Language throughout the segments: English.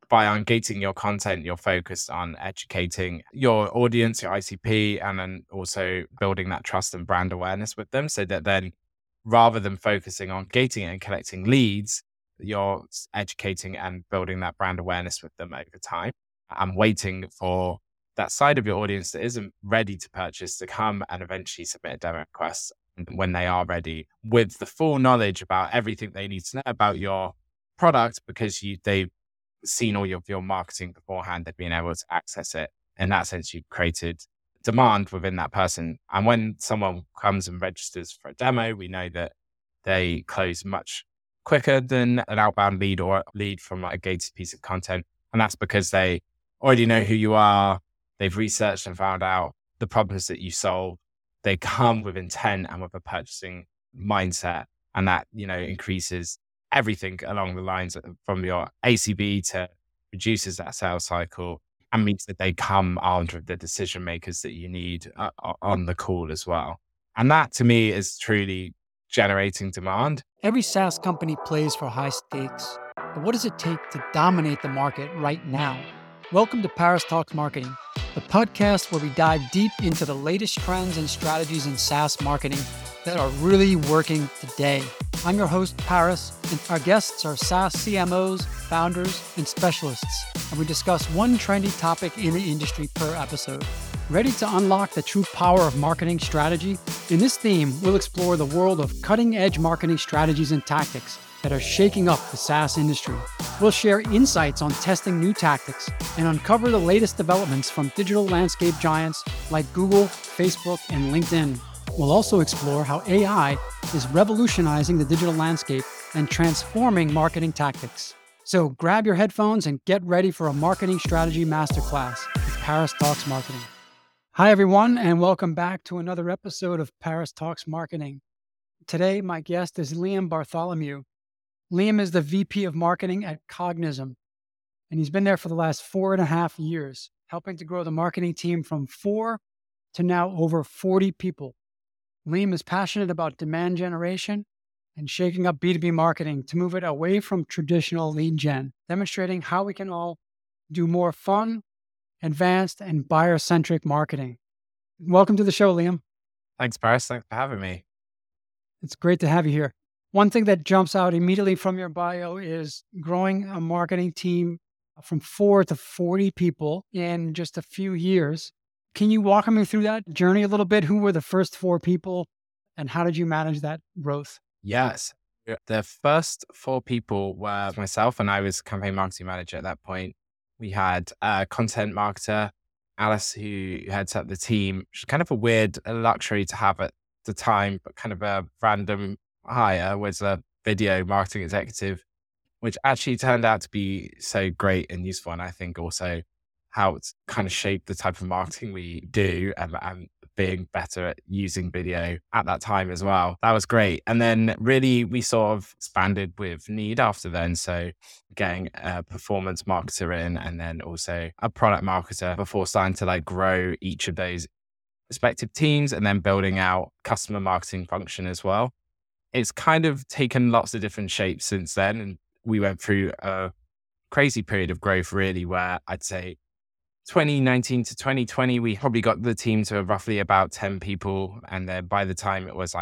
by ungating your content, you're focused on educating your audience, your ICP, and then also building that trust and brand awareness with them so that then rather than focusing on gating and collecting leads, you're educating and building that brand awareness with them over time and waiting for that side of your audience that isn't ready to purchase to come and eventually submit a demo request when they are ready with the full knowledge about everything they need to know about your product because they've seen all of your marketing beforehand, they've been able to access it. In that sense, you've created demand within that person. And when someone comes and registers for a demo, we know that they close much quicker than an outbound lead or lead from like a gated piece of content. And that's because they already know who you are. They've researched and found out the problems that you solve. They come with intent and with a purchasing mindset. And that, increases everything along the lines from your ACB to reduces that sales cycle and means that they come armed with the decision makers that you need on the call as well. And that to me is truly generating demand. Every SaaS company plays for high stakes, but what does it take to dominate the market right now? Welcome to Paris Talks Marketing, the podcast where we dive deep into the latest trends and strategies in SaaS marketing that are really working today. I'm your host, Paris, and our guests are SaaS CMOs, founders, and specialists, and we discuss one trendy topic in the industry per episode. Ready to unlock the true power of marketing strategy? In this theme, we'll explore the world of cutting-edge marketing strategies and tactics that are shaking up the SaaS industry. We'll share insights on testing new tactics and uncover the latest developments from digital landscape giants like Google, Facebook, and LinkedIn. We'll also explore how AI is revolutionizing the digital landscape and transforming marketing tactics. So grab your headphones and get ready for a marketing strategy masterclass with Paris Talks Marketing. Hi, everyone, and welcome back to another episode of Paris Talks Marketing. Today, my guest is Liam Bartholomew. Liam is the VP of Marketing at Cognism, and he's been there for the last 4.5 years, helping to grow the marketing team from 4 to now over 40 people. Liam is passionate about demand generation and shaking up B2B marketing to move it away from traditional lead gen, demonstrating how we can all do more fun, advanced, and buyer-centric marketing. Welcome to the show, Liam. Thanks, Paris. Thanks for having me. It's great to have you here. One thing that jumps out immediately from your bio is growing a marketing team from 4 to 40 people in just a few years. Can you walk me through that journey a little bit? Who were the first 4 people and how did you manage that growth? Yes. The first 4 people were myself, and I was campaign marketing manager at that point. We had a content marketer, Alice, who heads up the team. Which is kind of a weird luxury to have at the time, but kind of a random hire, was a video marketing executive, which actually turned out to be so great and useful. And I think also how it's kind of shaped the type of marketing we do and being better at using video at that time as well. That was great. And then really we sort of expanded with need after then. So getting a performance marketer in and then also a product marketer before starting to grow each of those respective teams and then building out customer marketing function as well. It's kind of taken lots of different shapes since then. And we went through a crazy period of growth really where I'd say 2019 to 2020, we probably got the team to roughly about 10 people. And then by the time it was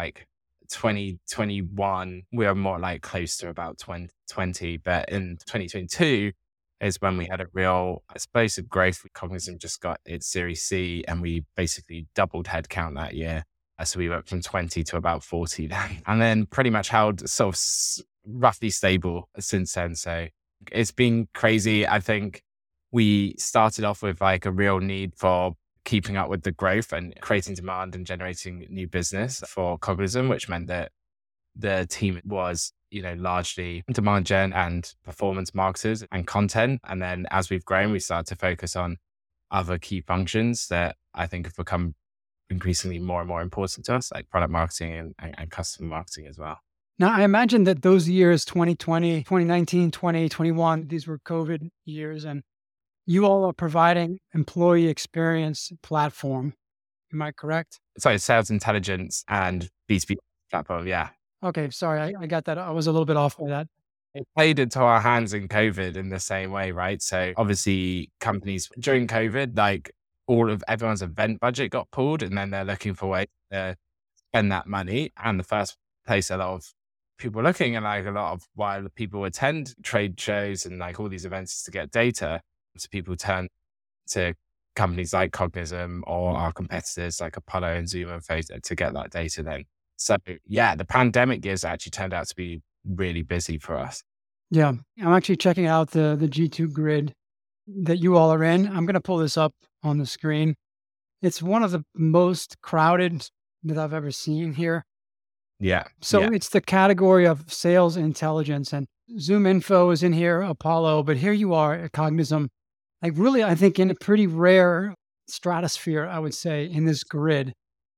2021, we were more close to about 20. But in 2022 is when we had a real explosive growth. Cognism just got its Series C and we basically doubled headcount that year. So we went from 20 to about 40 then. And then pretty much held sort of roughly stable since then. So it's been crazy. I think we started off with a real need for keeping up with the growth and creating demand and generating new business for Cognism, which meant that the team was, largely demand gen and performance marketers and content. And then as we've grown, we started to focus on other key functions that I think have become increasingly more and more important to us, like product marketing and customer marketing as well. Now, I imagine that those years, 2020, 2019, 2021, these were COVID years, and you all are providing employee experience platform. Am I correct? Sorry, sales intelligence and B2B platform. Yeah. Okay. Sorry. I got that. I was a little bit off by that. it played into our hands in COVID in the same way, right? So obviously companies during COVID, like everyone's event budget got pulled and then they're looking for ways to spend that money. And the first place a lot of people are looking and like a lot of why people attend trade shows and like all these events is to get data. So people turn to companies like Cognism or our competitors like Apollo and Zoom and Facebook to get that data then. So yeah, the pandemic years actually turned out to be really busy for us. Yeah. I'm actually checking out the G2 grid that you all are in. I'm going to pull this up on the screen. It's one of the most crowded that I've ever seen here. Yeah. So yeah. it's the category of sales intelligence, and Zoom Info is in here, Apollo, but here you are at Cognism. Like really, I think in a pretty rare stratosphere, I would say, in this grid.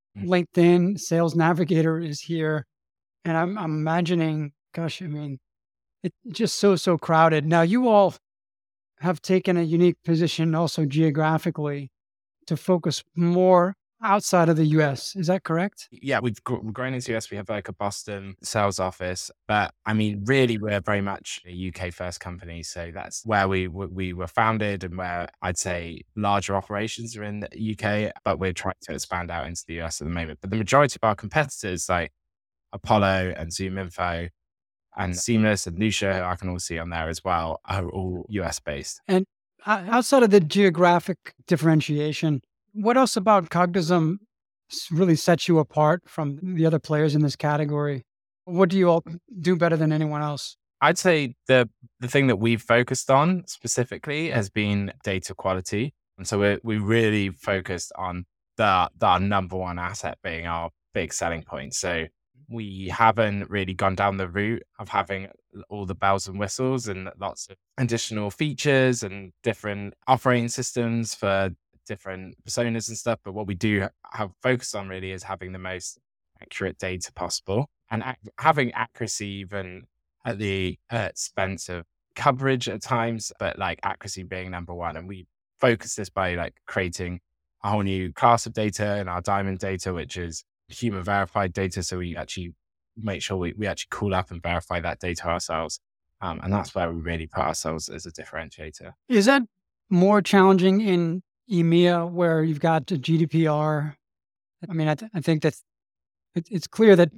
LinkedIn Sales Navigator is here. And I'm imagining, gosh, I mean, it's just so crowded. Now, you all have taken a unique position also geographically to focus more outside of the US. Is that correct? Yeah, we've grown into US. We have like a Boston sales office, but I mean, really, we're very much a UK first company. So that's where we were founded and where I'd say larger operations are in the UK, but we're trying to expand out into the US at the moment. But the majority of our competitors, like Apollo and Zoom Info and Seamless and Lucia, who I can all see on there as well, are all US based. And outside of the geographic differentiation, what else about Cognism really sets you apart from the other players in this category? What do you all do better than anyone else? I'd say the thing that we've focused on specifically has been data quality. And so we really focused on the number one asset being our big selling point. So we haven't really gone down the route of having all the bells and whistles and lots of additional features and different operating systems for different personas and stuff. But what we do have focused on really is having the most accurate data possible and having accuracy even at the expense of coverage at times, but like accuracy being number one. And we focus this by like creating a whole new class of data in our Diamond data, which is human verified data. So we actually make sure we actually call up and verify that data ourselves. And that's where we really put ourselves as a differentiator. Is that more challenging in EMEA where you've got the GDPR? I mean, I think that it's clear that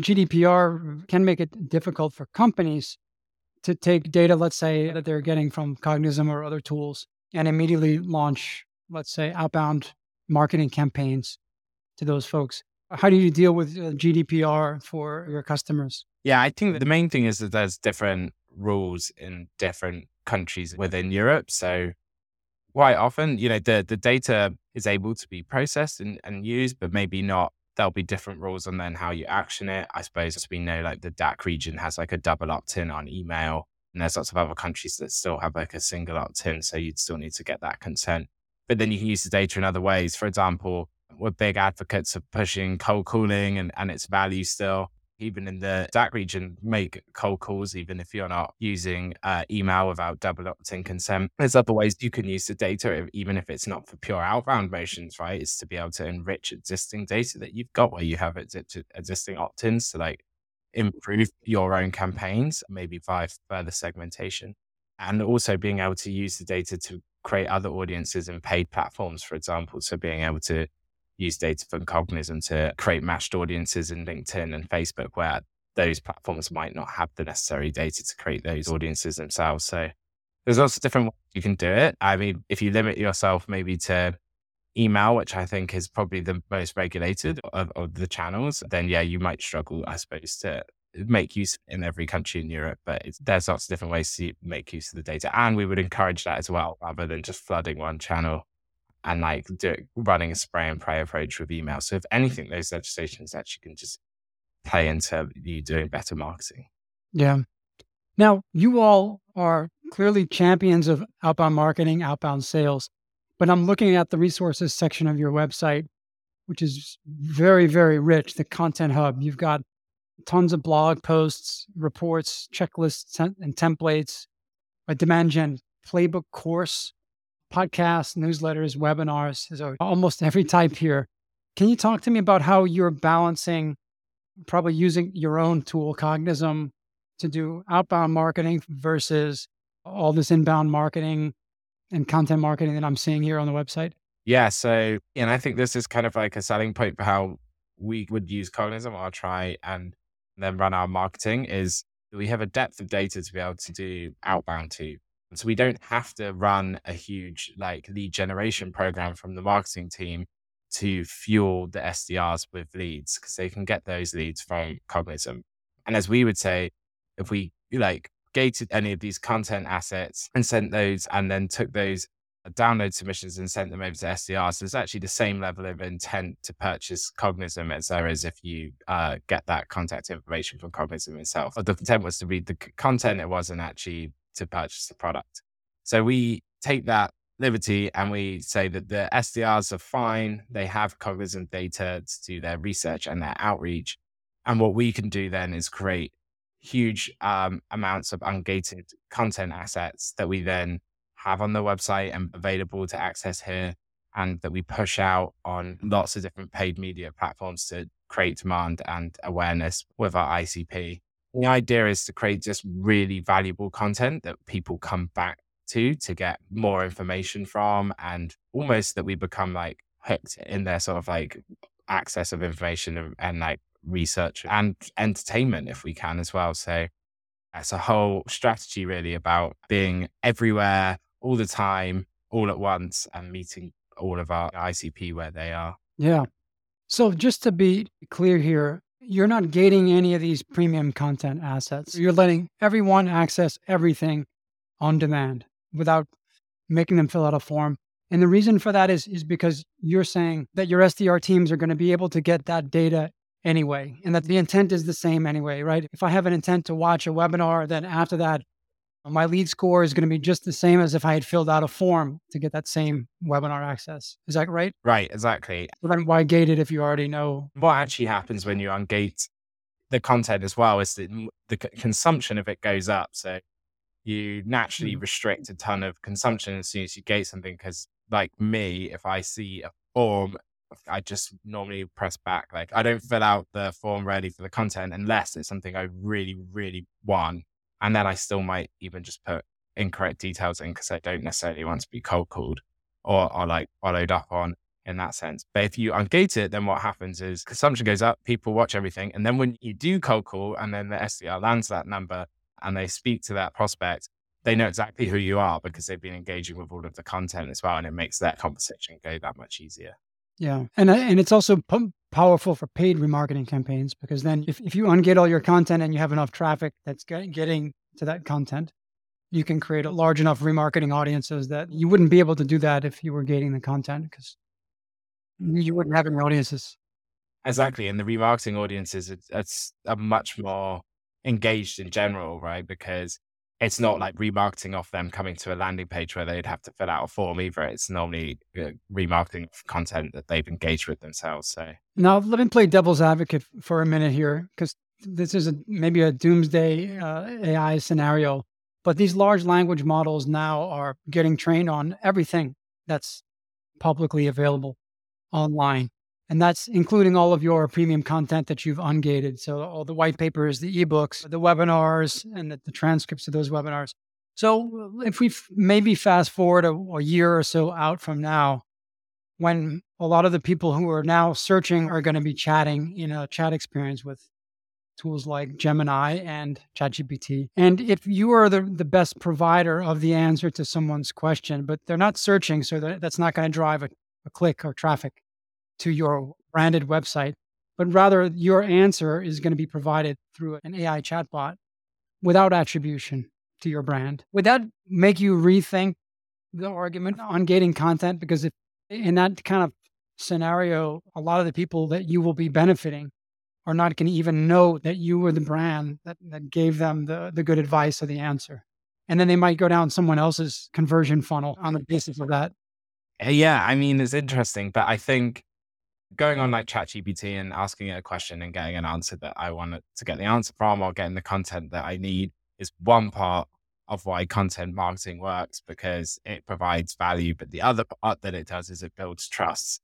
GDPR can make it difficult for companies to take data, let's say, that they're getting from Cognism or other tools and immediately launch, let's say, outbound marketing campaigns to those folks. How do you deal with GDPR for your customers? Yeah, I think the main thing is that there's different rules in different countries within Europe. So quite often, the data is able to be processed and used, but maybe not. There'll be different rules on then how you action it. I suppose as we know, like the DACH region has like a double opt-in on email, and there's lots of other countries that still have like a single opt-in. So you'd still need to get that consent. But then you can use the data in other ways. For example, we're big advocates of pushing cold calling and its value still. Even in the DACH region, make cold calls, even if you're not using email without double opt-in consent. There's other ways you can use the data, even if it's not for pure outbound motions, right? It's to be able to enrich existing data that you've got where you have existing opt-ins to like improve your own campaigns, maybe via further segmentation. And also being able to use the data to create other audiences in paid platforms, for example. So being able to use data from Cognism to create matched audiences in LinkedIn and Facebook, where those platforms might not have the necessary data to create those audiences themselves. So there's lots of different ways you can do it. I mean, if you limit yourself maybe to email, which I think is probably the most regulated of the channels, then yeah, you might struggle, I suppose, to make use in every country in Europe. But there's lots of different ways to make use of the data. And we would encourage that as well, rather than just flooding one channel and like running a spray and pray approach with email. So if anything, those legislations actually can just play into you doing better marketing. Yeah. Now, you all are clearly champions of outbound marketing, outbound sales, but I'm looking at the resources section of your website, which is very, very rich, the content hub. You've got tons of blog posts, reports, checklists, and templates, a demand gen playbook course, podcasts, newsletters, webinars, so almost every type here. Can you talk to me about how you're balancing probably using your own tool, Cognism, to do outbound marketing versus all this inbound marketing and content marketing that I'm seeing here on the website? Yeah. So, and I think this is kind of like a selling point for how we would use Cognizant or try and then run our marketing is we have a depth of data to be able to do outbound to. So we don't have to run a huge like lead generation program from the marketing team to fuel the SDRs with leads because they can get those leads from Cognizant. And as we would say, if we like gated any of these content assets and sent those and then took those download submissions and sent them over to SDRs, there's actually the same level of intent to purchase Cognizant as there is if you get that contact information from Cognizant itself. But the intent was to read the content, it wasn't actually to purchase the product. So we take that liberty and we say that the SDRs are fine. They have Cognizant data to do their research and their outreach. And what we can do then is create huge amounts of ungated content assets that we then have on the website and available to access here, and that we push out on lots of different paid media platforms to create demand and awareness with our ICP. The idea is to create just really valuable content that people come back to get more information from, and almost that we become like hooked in their sort of like access of information and like research and entertainment if we can as well. So it's a whole strategy really about being everywhere all the time, all at once, and meeting all of our ICP where they are. Yeah. So just to be clear here, you're not gating any of these premium content assets. You're letting everyone access everything on demand without making them fill out a form. And the reason for that is because you're saying that your SDR teams are going to be able to get that data anyway, and that the intent is the same anyway, right? If I have an intent to watch a webinar, then after that, my lead score is going to be just the same as if I had filled out a form to get that same webinar access. Is that right? Right, exactly. So then why gate it if you already know? What actually happens when you ungate the content as well is that the consumption of it goes up. So you naturally restrict a ton of consumption as soon as you gate something. Because like me, if I see a form, I just normally press back. Like I don't fill out the form ready for the content unless it's something I really, really want. And then I still might even just put incorrect details in because I don't necessarily want to be cold called or like followed up on in that sense. But if you ungate it, then what happens is consumption goes up, people watch everything. And then when you do cold call and then the SDR lands that number and they speak to that prospect, they know exactly who you are because they've been engaging with all of the content as well. And it makes that conversation go that much easier. Yeah. And it's also powerful for paid remarketing campaigns because then if you ungate all your content and you have enough traffic that's getting to that content, you can create a large enough remarketing audiences that you wouldn't be able to do that if you were gating the content because you wouldn't have any audiences. Exactly. And the remarketing audiences, it's a much more engaged in general, right? Because it's not like remarketing off them coming to a landing page where they'd have to fill out a form either. It's normally remarketing content that they've engaged with themselves. So now let me play devil's advocate for a minute here, because this is maybe a doomsday AI scenario, but these large language models now are getting trained on everything that's publicly available online. And that's including all of your premium content that you've ungated. So all the white papers, the ebooks, the webinars, and the transcripts of those webinars. So if we maybe fast forward a year or so out from now, when a lot of the people who are now searching are going to be chatting in a chat experience with tools like Gemini and ChatGPT. And if you are the best provider of the answer to someone's question, but they're not searching, so that's not going to drive a click or traffic to your branded website, but rather your answer is going to be provided through an AI chatbot without attribution to your brand. Would that make you rethink the argument on gating content? Because if in that kind of scenario, a lot of the people that you will be benefiting are not going to even know that you were the brand that gave them the good advice or the answer. And then they might go down someone else's conversion funnel on the basis of that. Yeah, I mean, it's interesting, but I think going on like ChatGPT and asking it a question and getting an answer that I want to get the answer from or getting the content that I need is one part of why content marketing works because it provides value. But the other part that it does is it builds trust.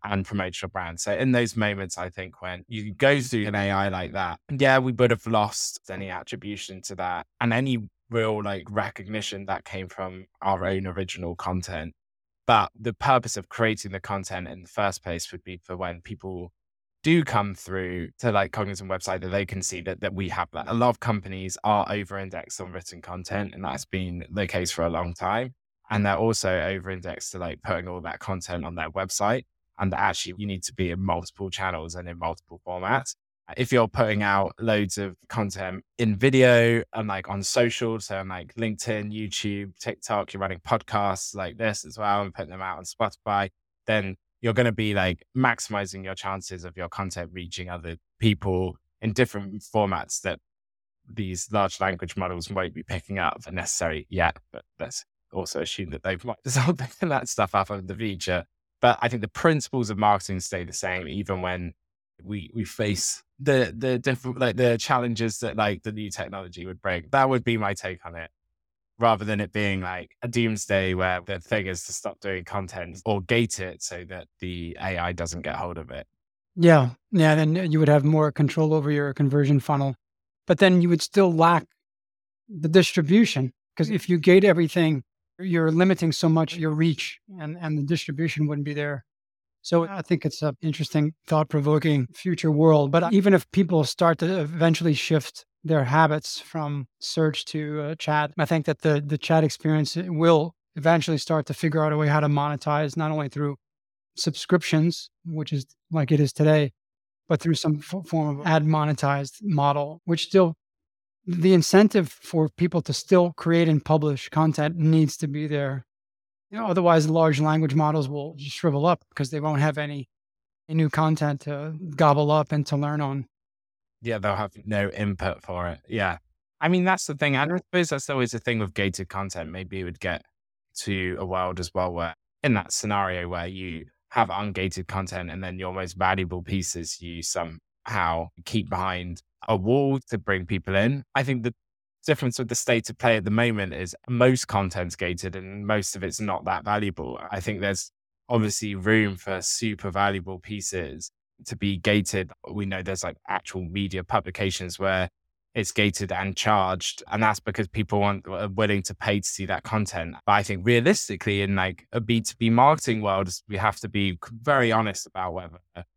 and promote your brand. So in those moments, I think when you go through an AI like that, yeah, we would have lost any attribution to that and any real like recognition that came from our own original content. But the purpose of creating the content in the first place would be for when people do come through to like Cognizant website that they can see that we have that. A lot of companies are over-indexed on written content, and that's been the case for a long time. And they're also over-indexed to like putting all that content on their website. And that actually you need to be in multiple channels and in multiple formats. If you're putting out loads of content in video and like on social, so on like LinkedIn, YouTube, TikTok, you're running podcasts like this as well and putting them out on Spotify, then you're going to be like maximizing your chances of your content reaching other people in different formats that these large language models won't be picking up necessarily yet. But let's also assume that they might start picking that stuff up in the future. But I think the principles of marketing stay the same, even when we face the different, like the challenges that like the new technology would bring. That would be my take on it, rather than it being like a doomsday where the thing is to stop doing content or gate it so that the AI doesn't get hold of it. Yeah. Yeah. Then you would have more control over your conversion funnel, but then you would still lack the distribution, because if you gate everything, you're limiting so much your reach, and the distribution wouldn't be there. So I think it's an interesting, thought-provoking future world. But even if people start to eventually shift their habits from search to chat, I think that the chat experience will eventually start to figure out a way how to monetize, not only through subscriptions, which is like it is today, but through some form of ad monetized model, which still, the incentive for people to still create and publish content needs to be there. Otherwise, large language models will just shrivel up because they won't have any new content to gobble up and to learn on. Yeah, they'll have no input for it. Yeah. I mean, that's the thing. And I suppose that's always the thing with gated content. Maybe it would get to a world as well where in that scenario where you have ungated content and then your most valuable pieces you somehow keep behind a wall to bring people in. I think the difference with the state of play at the moment is most content's gated and most of it's not that valuable. I think there's obviously room for super valuable pieces to be gated. We know there's like actual media publications where it's gated and charged, and that's because people are willing to pay to see that content. But I think realistically in like a B2B marketing world, we have to be very honest about whether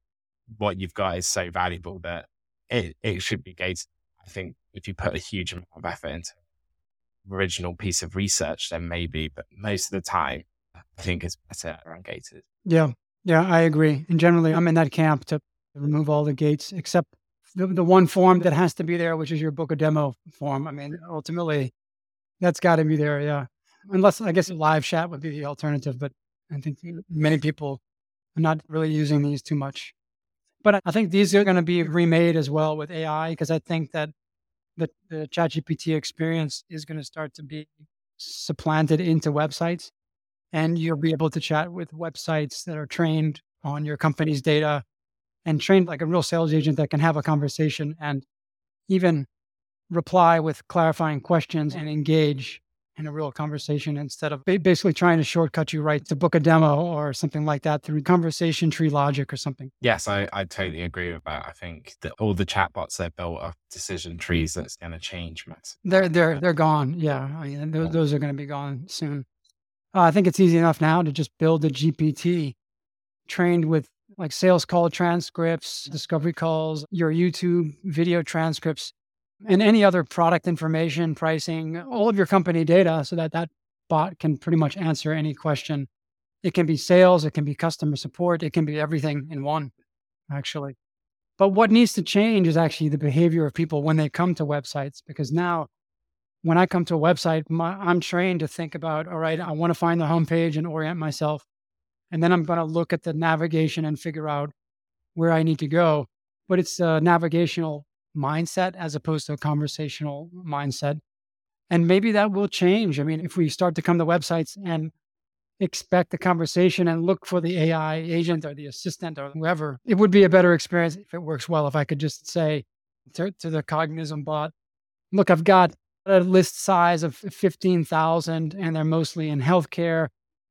what you've got is so valuable that it should be gated. I think if you put a huge amount of effort into original piece of research, then maybe, but most of the time, I think it's better ungated. Yeah. Yeah, I agree. And generally, I'm in that camp to remove all the gates, except the one form that has to be there, which is your book a demo form. I mean, ultimately, that's got to be there. Yeah. Unless I guess live chat would be the alternative, but I think many people are not really using these too much. But I think these are going to be remade as well with AI, because I think that the ChatGPT experience is going to start to be supplanted into websites. And you'll be able to chat with websites that are trained on your company's data and trained like a real sales agent that can have a conversation and even reply with clarifying questions and engage in a real conversation instead of basically trying to shortcut you right to book a demo or something like that through conversation tree logic or something. Yes, I totally agree with that. I think that all the chatbots they've built are decision trees that's going to change massively. They're gone. Yeah. I mean, those are going to be gone soon. I think it's easy enough now to just build a GPT trained with like sales call transcripts, discovery calls, your YouTube video transcripts, and any other product information, pricing, all of your company data, so that bot can pretty much answer any question. It can be sales, it can be customer support, it can be everything in one, actually. But what needs to change is actually the behavior of people when they come to websites, because now when I come to a website, I'm trained to think about, all right, I want to find the homepage and orient myself. And then I'm going to look at the navigation and figure out where I need to go. But it's a navigational mindset as opposed to a conversational mindset. And maybe that will change. I mean, if we start to come to websites and expect the conversation and look for the AI agent or the assistant or whoever, it would be a better experience if it works well. If I could just say to the Cognizant bot, look, I've got a list size of 15,000 and they're mostly in healthcare.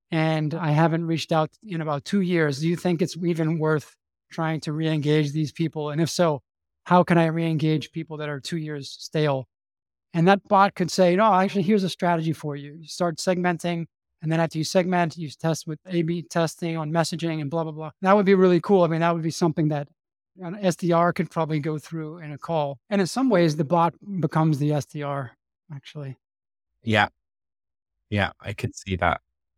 and I haven't reached out in about 2 years. Do you think it's even worth trying to re-engage these people? And if so, how can I re-engage people that are 2 years stale? And that bot could say, no, actually, here's a strategy for you. You start segmenting. And then after you segment, you test with A/B testing on messaging and blah, blah, blah. That would be really cool. I mean, that would be something that an SDR could probably go through in a call. And in some ways, the bot becomes the SDR, actually. Yeah. Yeah. I could see that.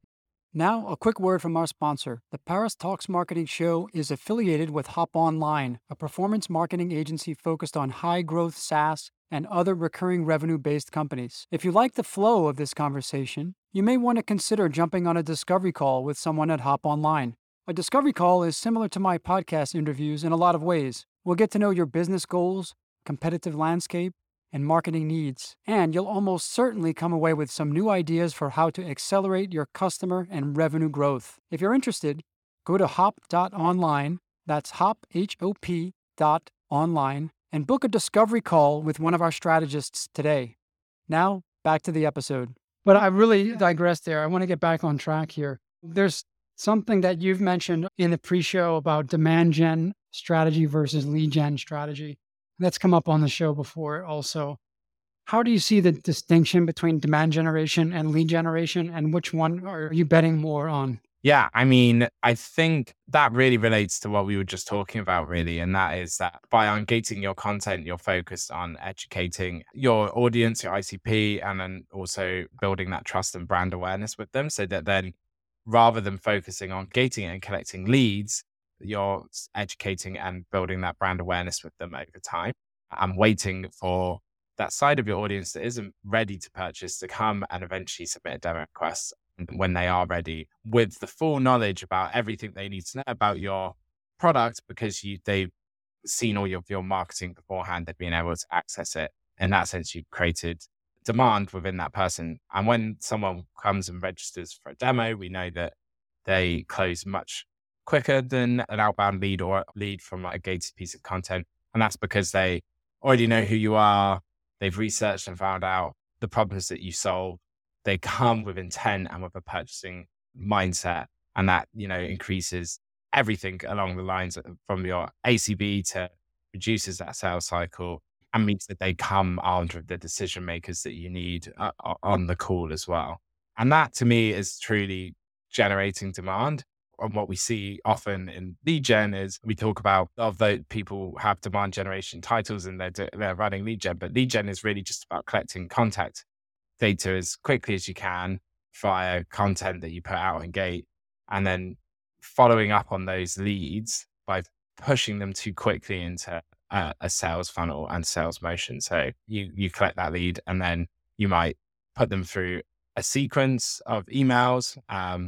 Now, a quick word from our sponsor. The Paris Talks Marketing Show is affiliated with Hop Online, a performance marketing agency focused on high-growth SaaS and other recurring revenue-based companies. If you like the flow of this conversation, you may want to consider jumping on a discovery call with someone at Hop Online. A discovery call is similar to my podcast interviews in a lot of ways. We'll get to know your business goals, competitive landscape, and marketing needs. And you'll almost certainly come away with some new ideas for how to accelerate your customer and revenue growth. If you're interested, go to hop.online, that's hop, H-O-P .online, and book a discovery call with one of our strategists today. Now, back to the episode. But I really digressed there. I want to get back on track here. There's something that you've mentioned in the pre-show about demand gen strategy versus lead gen strategy. That's come up on the show before also. How do you see the distinction between demand generation and lead generation, and which one are you betting more on? Yeah, I mean, I think that really relates to what we were just talking about, really. And that is that by ungating your content, you're focused on educating your audience, your ICP, and then also building that trust and brand awareness with them, so that then rather than focusing on gating and collecting leads, you're educating and building that brand awareness with them over time and waiting for that side of your audience that isn't ready to purchase to come and eventually submit a demo request when they are ready with the full knowledge about everything they need to know about your product, because they've seen all of your marketing beforehand. They've been able to access it. In that sense, you've created demand within that person. And when someone comes and registers for a demo, we know that they close much quicker than an outbound lead or a lead from like a gated piece of content. And that's because they already know who you are. They've researched and found out the problems that you solve. They come with intent and with a purchasing mindset. And that, increases everything along the lines from your ACV to reduces that sales cycle and means that they come armed with the decision makers that you need on the call as well. And that to me is truly generating demand. And what we see often in lead gen is we talk about, although people have demand generation titles and they're running lead gen, but lead gen is really just about collecting contact data as quickly as you can via content that you put out in Gate, and then following up on those leads by pushing them too quickly into a sales funnel and sales motion. So you collect that lead and then you might put them through a sequence of emails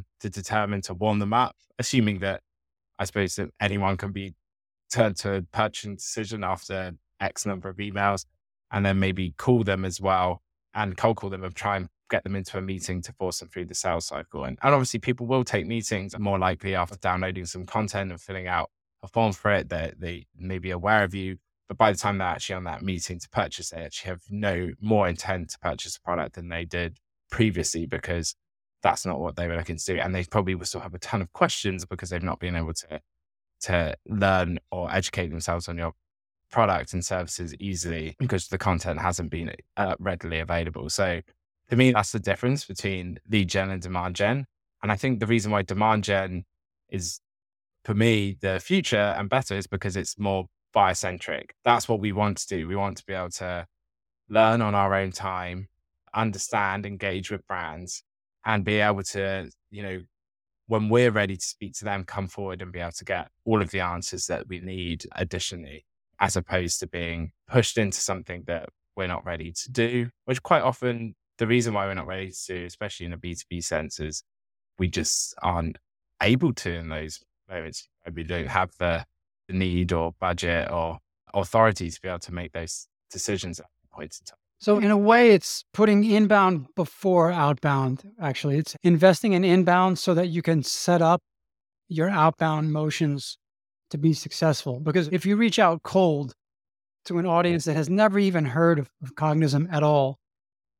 to warm them up, assuming that I suppose that anyone can be turned to a purchasing decision after X number of emails, and then maybe call them as well and cold call them and try and get them into a meeting to force them through the sales cycle. And obviously people will take meetings more likely after downloading some content and filling out a form for it. They may be aware of you, but by the time they're actually on that meeting to purchase, they actually have no more intent to purchase a product than they did previously, because that's not what they were looking to do. And they probably will still have a ton of questions because they've not been able to learn or educate themselves on your product and services easily because the content hasn't been readily available. So to me, that's the difference between lead gen and demand gen. And I think the reason why demand gen is, for me, the future and better is because it's more buyer-centric. That's what we want to do. We want to be able to learn on our own time, understand, engage with brands, and be able to, when we're ready to speak to them, come forward and be able to get all of the answers that we need additionally, as opposed to being pushed into something that we're not ready to do, which quite often the reason why we're not ready to do, especially in a B2B sense, is we just aren't able to in those moments. We don't have the need or budget or authority to be able to make those decisions at that point in time. So in a way, it's putting inbound before outbound, actually. It's investing in inbound so that you can set up your outbound motions to be successful. Because if you reach out cold to an audience that has never even heard of Cognism at all,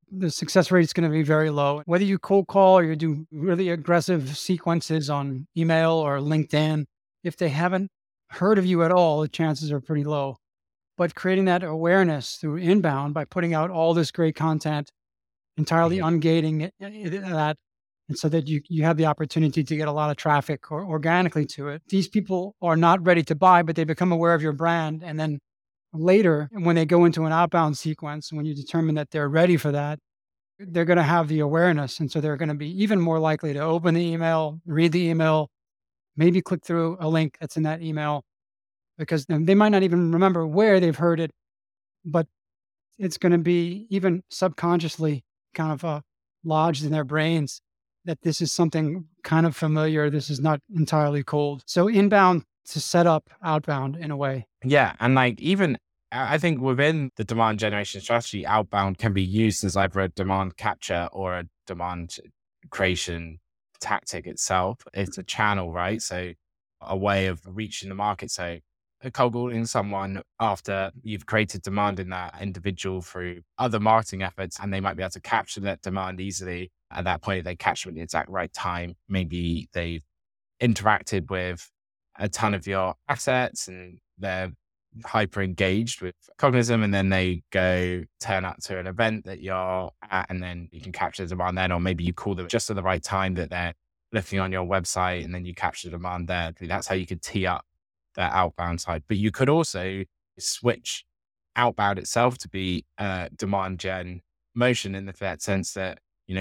the success rate is going to be very low. Whether you cold call or you do really aggressive sequences on email or LinkedIn, if they haven't heard of you at all, the chances are pretty low. But creating that awareness through inbound by putting out all this great content, entirely ungating that, and so that you have the opportunity to get a lot of traffic or organically to it. These people are not ready to buy, but they become aware of your brand. And then later, when they go into an outbound sequence, when you determine that they're ready for that, they're going to have the awareness. And so they're going to be even more likely to open the email, read the email, maybe click through a link that's in that email, because they might not even remember where they've heard it, but it's going to be even subconsciously kind of lodged in their brains that this is something kind of familiar. This is not entirely cold. So inbound to set up outbound in a way. Yeah. And like even I think within the demand generation strategy, outbound can be used as either a demand capture or a demand creation tactic itself. It's a channel, right? So a way of reaching the market. So cold calling someone after you've created demand in that individual through other marketing efforts, and they might be able to capture that demand easily. At that point, they catch them at the exact right time. Maybe they've interacted with a ton of your assets and they're hyper engaged with Cognism, and then they go turn up to an event that you're at, and then you can capture the demand then, or maybe you call them just at the right time that they're looking on your website and then you capture the demand there. That's how you could tee up that outbound side. But you could also switch outbound itself to be demand gen motion in that sense that,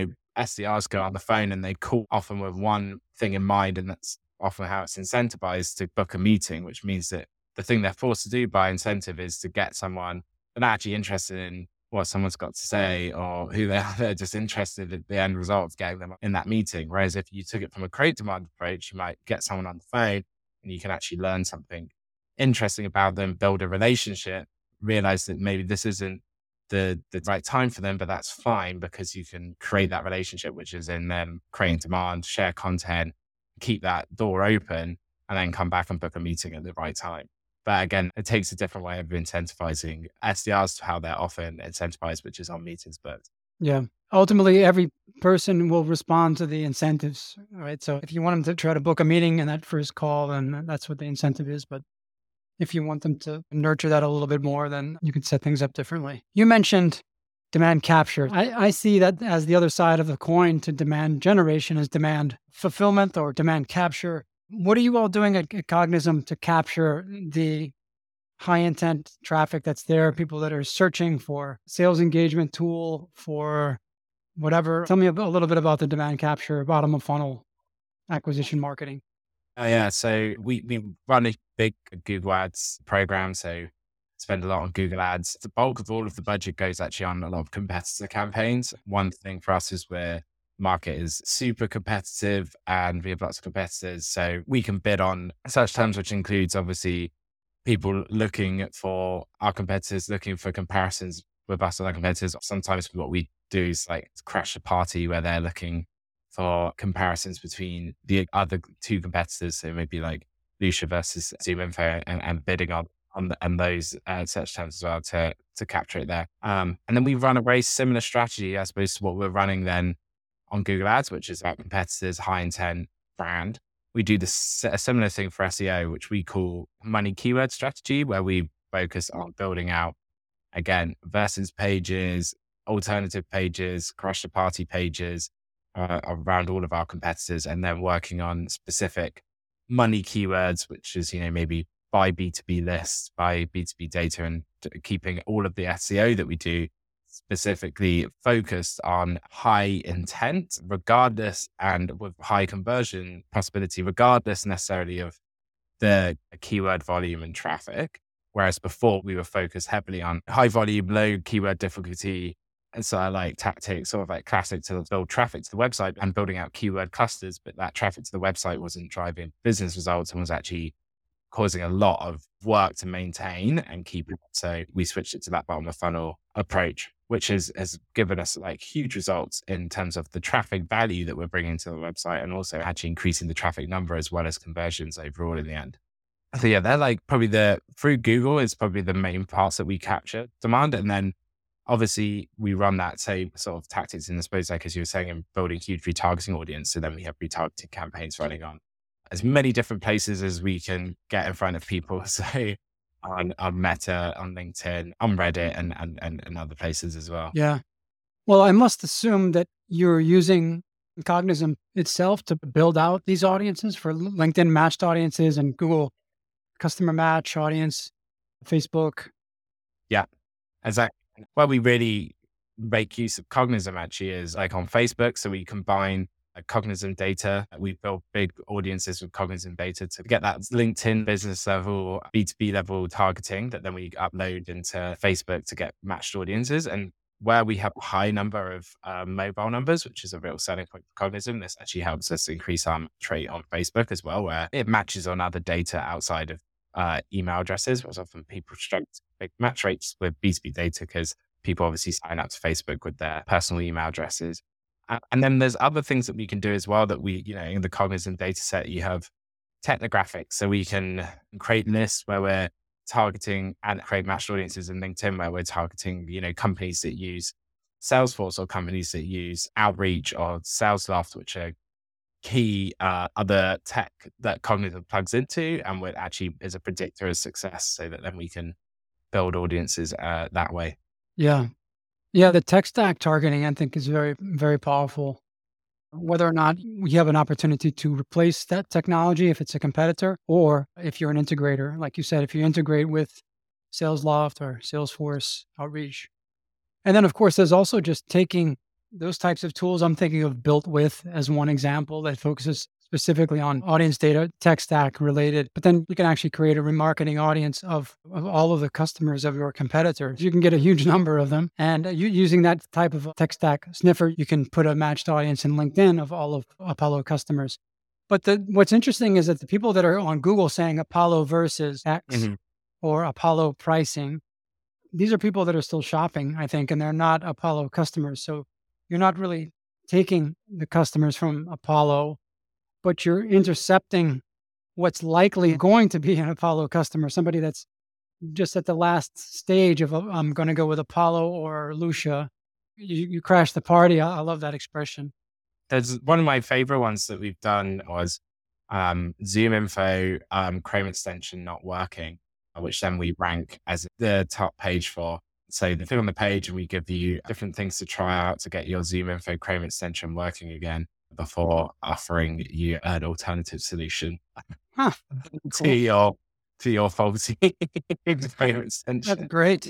SDRs go on the phone and they call often with one thing in mind, and that's often how it's incentivized to book a meeting, which means that the thing they're forced to do by incentive is to get someone that actually interested in what someone's got to say or who they are. They're just interested in the end result of getting them in that meeting. Whereas if you took it from a create demand approach, you might get someone on the phone and you can actually learn something interesting about them, build a relationship, realize that maybe this isn't the right time for them, but that's fine because you can create that relationship, which is in them creating demand, share content, keep that door open, and then come back and book a meeting at the right time. But again, it takes a different way of incentivizing SDRs to how they're often incentivized, which is on meetings booked. Yeah. Ultimately, every person will respond to the incentives, right? So if you want them to try to book a meeting in that first call, then that's what the incentive is. But if you want them to nurture that a little bit more, then you can set things up differently. You mentioned demand capture. I see that as the other side of the coin to demand generation is demand fulfillment or demand capture. What are you all doing at Cognism to capture the high intent traffic that's there, people that are searching for sales engagement tool, for whatever? Tell me a little bit about the demand capture, bottom of funnel acquisition marketing. Yeah. So we run a big Google Ads program. So spend a lot on Google Ads. The bulk of all of the budget goes actually on a lot of competitor campaigns. One thing for us is where market is super competitive and we have lots of competitors. So we can bid on search terms, which includes obviously people looking for our competitors, looking for comparisons with us and our competitors. Sometimes what we do is like crash a party where they're looking for comparisons between the other two competitors. So maybe like Lucia versus ZoomInfo and bidding on those search terms as well to capture it there. And then we run a very similar strategy, I suppose, to what we're running then on Google Ads, which is about competitors, high intent brand. We do a similar thing for SEO, which we call money keyword strategy, where we focus on building out, again, versus pages, alternative pages, crush the party pages around all of our competitors, and then working on specific money keywords, which is, maybe by B2B lists, by B2B data, and keeping all of the SEO that we do specifically focused on high intent, regardless, and with high conversion possibility, regardless necessarily of the keyword volume and traffic. Whereas before we were focused heavily on high volume, low keyword difficulty. And so I like tactics, sort of like classic to build traffic to the website and building out keyword clusters, but that traffic to the website wasn't driving business results and was actually causing a lot of work to maintain and keep it. So we switched it to that bottom of funnel approach, which has given us like huge results in terms of the traffic value that we're bringing to the website and also actually increasing the traffic number as well as conversions overall in the end. So yeah, they're like probably through Google is probably the main parts that we capture demand. And then Obviously, we run that same sort of tactics in the suppose, like as you were saying, in building huge retargeting audience. So then we have retargeting campaigns running on as many different places as we can get in front of people. So on Meta, on LinkedIn, on Reddit, and other places as well. Yeah. Well, I must assume that you're using Cognizant itself to build out these audiences for LinkedIn matched audiences and Google customer match audience, Facebook. Yeah, exactly. Where we really make use of Cognizant actually is like on Facebook. So we combine Cognizant data. We build big audiences with Cognizant data to get that LinkedIn business level, B2B level targeting that then we upload into Facebook to get matched audiences. And where we have a high number of mobile numbers, which is a real selling point for Cognizant, this actually helps us increase our match rate on Facebook as well, where it matches on other data outside of email addresses, because often people struggle to make match rates with B2B data because people obviously sign up to Facebook with their personal email addresses. And then there's other things that we can do as well that we, in the Cognizant data set, you have technographics. So we can create lists where we're targeting and create matched audiences in LinkedIn where we're targeting, companies that use Salesforce or companies that use Outreach or SalesLoft, which are key other tech that Cognizant plugs into and would actually is a predictor of success so that then we can build audiences that way. Yeah. Yeah. The tech stack targeting, I think, is very, very powerful. Whether or not we have an opportunity to replace that technology, if it's a competitor, or if you're an integrator, like you said, if you integrate with SalesLoft or Salesforce Outreach. And then, of course, there's also just taking those types of tools. I'm thinking of Built With as one example that focuses specifically on audience data, tech stack related, but then you can actually create a remarketing audience of all of the customers of your competitors. You can get a huge number of them. And using that type of tech stack sniffer, you can put a matched audience in LinkedIn of all of Apollo customers. But what's interesting is that the people that are on Google saying Apollo versus X or Apollo pricing, these are people that are still shopping, I think, and they're not Apollo customers. So you're not really taking the customers from Apollo, but you're intercepting what's likely going to be an Apollo customer, somebody that's just at the last stage of, I'm going to go with Apollo or Lucia. You crash the party. I love that expression. There's one of my favorite ones that we've done was Zoom Info Chrome extension not working, which then we rank as the top page for. So the thing on the page, we give you different things to try out to get your Zoom Info Chrome extension working again before offering you an alternative solution to your faulty Chrome extension. That's great.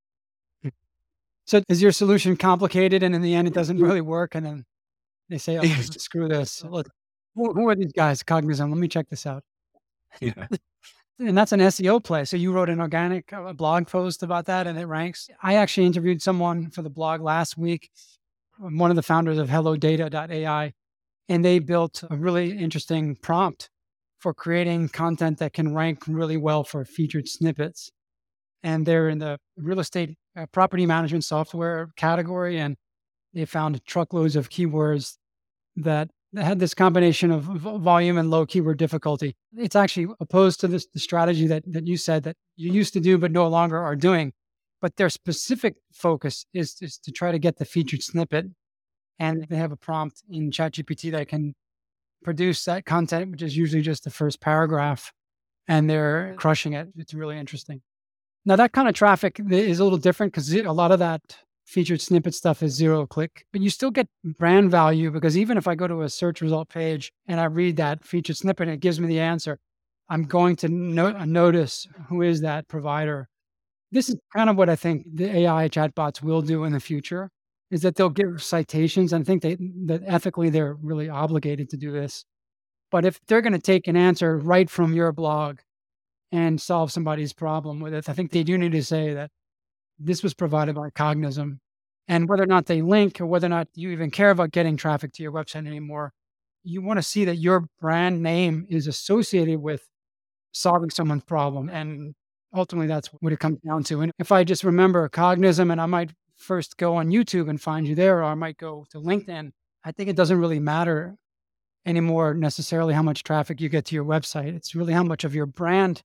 So is your solution complicated and in the end it doesn't really work? And then they say, oh, screw this. Look, who are these guys? Cognizant. Let me check this out. Yeah. And that's an SEO play. So you wrote an organic blog post about that and it ranks. I actually interviewed someone for the blog last week, one of the founders of HelloData.ai, and they built a really interesting prompt for creating content that can rank really well for featured snippets. And they're in the real estate property management software category, and they found truckloads of keywords that had this combination of volume and low keyword difficulty. It's actually opposed to the strategy that you said that you used to do but no longer are doing. But their specific focus is to try to get the featured snippet. And they have a prompt in ChatGPT that can produce that content, which is usually just the first paragraph. And they're crushing it. It's really interesting. Now, that kind of traffic is a little different because a lot of that featured snippet stuff is zero click, but you still get brand value because even if I go to a search result page and I read that featured snippet and it gives me the answer, I'm going to notice who is that provider. This is kind of what I think the AI chatbots will do in the future, is that they'll give citations. And I think that ethically they're really obligated to do this. But if they're going to take an answer right from your blog and solve somebody's problem with it, I think they do need to say that this was provided by Cognizant. And whether or not they link or whether or not you even care about getting traffic to your website anymore, you want to see that your brand name is associated with solving someone's problem. And ultimately, that's what it comes down to. And if I just remember Cognizant and I might first go on YouTube and find you there, or I might go to LinkedIn, I think it doesn't really matter anymore necessarily how much traffic you get to your website. It's really how much of your brand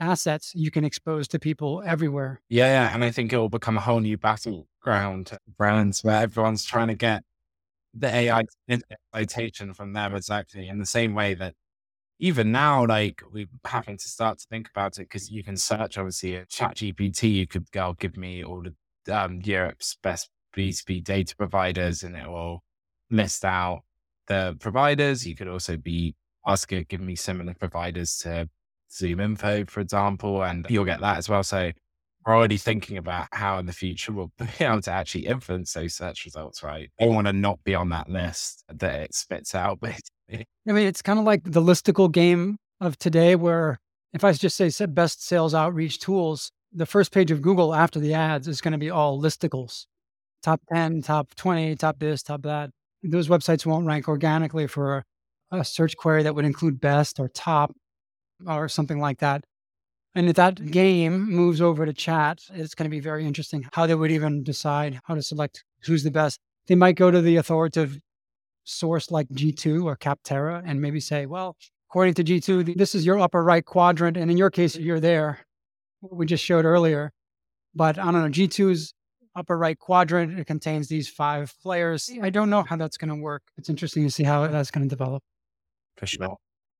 assets you can expose to people everywhere. Yeah. And I think it will become a whole new battleground brands where everyone's trying to get the AI exploitation from them exactly in the same way that even now, like we're having to start to think about it because you can search obviously at ChatGPT, you could go give me all the Europe's best B2B data providers and it will list out the providers. You could also be ask it, give me similar providers to Zoom Info, for example, and you'll get that as well. So we're already thinking about how in the future we'll be able to actually influence those search results, right? I want to not be on that list that it spits out, basically. I mean, it's kind of like the listicle game of today, where if I just say best sales outreach tools, the first page of Google after the ads is going to be all listicles. Top 10, top 20, top this, top that. Those websites won't rank organically for a search query that would include best or top or something like that. And if that game moves over to chat, it's going to be very interesting how they would even decide how to select who's the best. They might go to the authoritative source like G2 or Capterra and maybe say, well, according to G2, this is your upper right quadrant. And in your case, you're there. What we just showed earlier. But I don't know, G2's upper right quadrant, it contains these 5 players. I don't know how that's going to work. It's interesting to see how that's going to develop. For sure.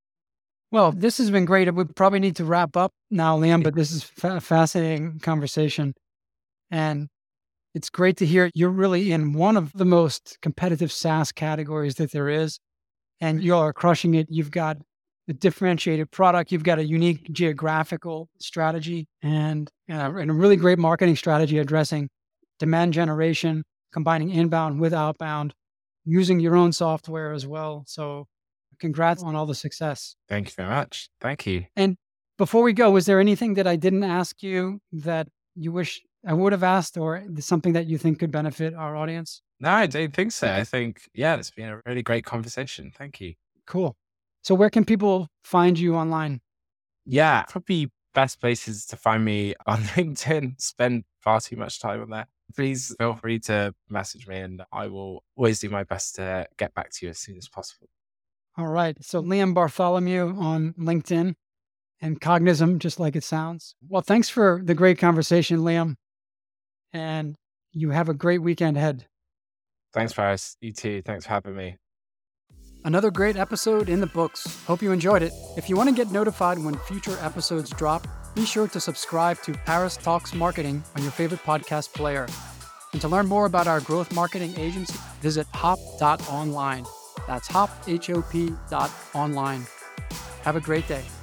Well, this has been great. We probably need to wrap up now, Liam, but this is a fascinating conversation. And it's great to hear you're really in one of the most competitive SaaS categories that there is. And you are crushing it. You've got a differentiated product. You've got a unique geographical strategy and a really great marketing strategy addressing demand generation, combining inbound with outbound, using your own software as well. So congrats on all the success. Thank you very much. Thank you. And before we go, was there anything that I didn't ask you that you wish I would have asked, or something that you think could benefit our audience? No, I don't think so. I think, it's been a really great conversation. Thank you. Cool. So where can people find you online? Yeah, probably best places to find me on LinkedIn. Spend far too much time on there. Please feel free to message me and I will always do my best to get back to you as soon as possible. All right. So Liam Bartholomew on LinkedIn and Cognism, just like it sounds. Well, thanks for the great conversation, Liam. And you have a great weekend ahead. Thanks, Faris. You too. Thanks for having me. Another great episode in the books. Hope you enjoyed it. If you want to get notified when future episodes drop, be sure to subscribe to Paris Talks Marketing on your favorite podcast player. And to learn more about our growth marketing agency, visit hop.online. That's hop, HOP.online. Have a great day.